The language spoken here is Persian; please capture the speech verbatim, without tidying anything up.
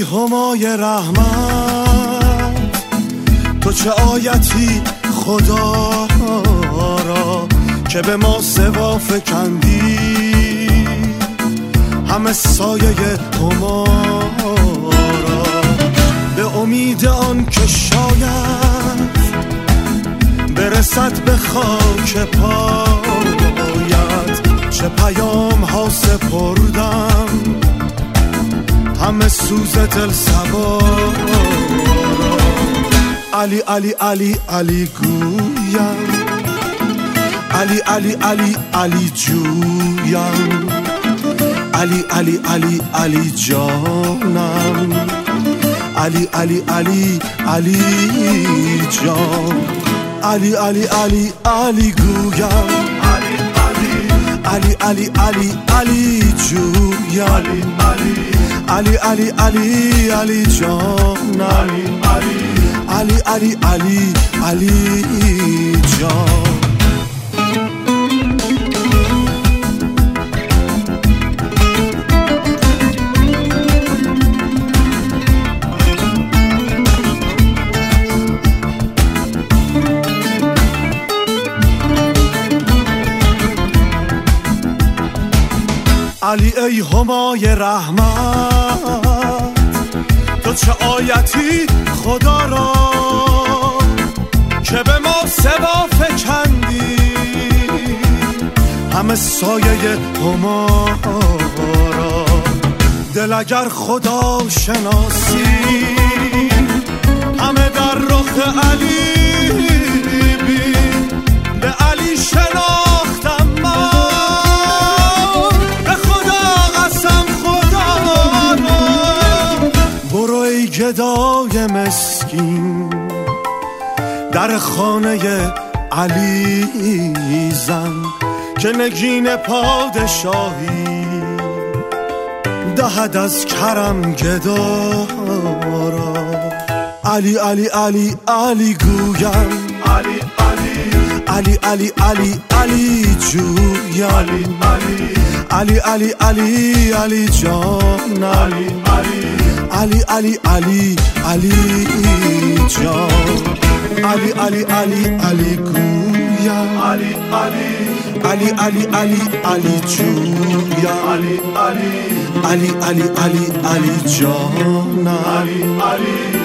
همای رحمت، تو چه آیتی خدا را که به ما سوا فکندی، همه سایه هما را به امید آن که شاید برسد به خاک پایت. چه پیام ها سپردم همه سوز دل سوار را. علی علی علی علی گویم، علی علی علی علی جویم، علی علی علی علی جانم، علی علی علی علی جان، علی علی علی علی گویم، علی علی علی علی جویم، علی علی علی علی جانم، علی علی علی علی جان. علی ای همای رحمت، تو چه آیتی خدا را که به ما سوا فکندی، همه سایه هما را. دل اگر خدا شناسی همه در رخ علی بین، به علی شناختم من، به خدا قسم خدا را. برو ای گدای مسکین در خانه علی زن، که نگین پادشاهی دهد از کرم گدا را. علی علی علی علی گویم، علی علی علی علی علی جویم، علی علی علی علی جانم، علی علی علی علی جان، علی علی علی علی گویم، علی علی علی علی جویم، علی علی علی علی علی جانم،